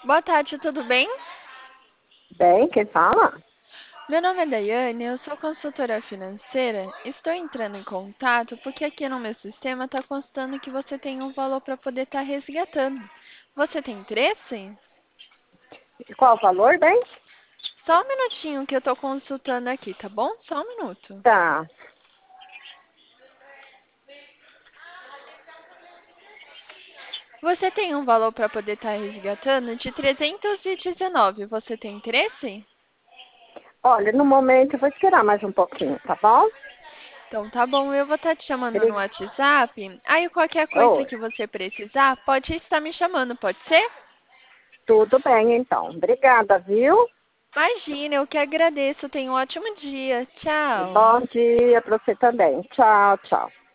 Boa tarde, tudo bem? Bem, quem fala? Meu nome é Daiane, eu sou consultora financeira. Estou entrando em contato porque aqui no meu sistema está constando que você tem um valor para poder estar resgatando. Você tem interesse? E qual o valor, bem? Só um minutinho que eu estou consultando aqui, tá bom? Só um minuto. Tá. Você tem um valor para poder estar resgatando de 319. Você tem interesse? Olha, no momento eu vou esperar mais um pouquinho, tá bom? Então tá bom, eu vou estar te chamando no Bri- WhatsApp. Aí qualquer coisa Oi, que você precisar, pode estar me chamando, pode ser? tudo bem então. Obrigada, viu? Imagina, eu que agradeço. Tenha um ótimo dia. Tchau. Bom dia para você também. Tchau, tchau.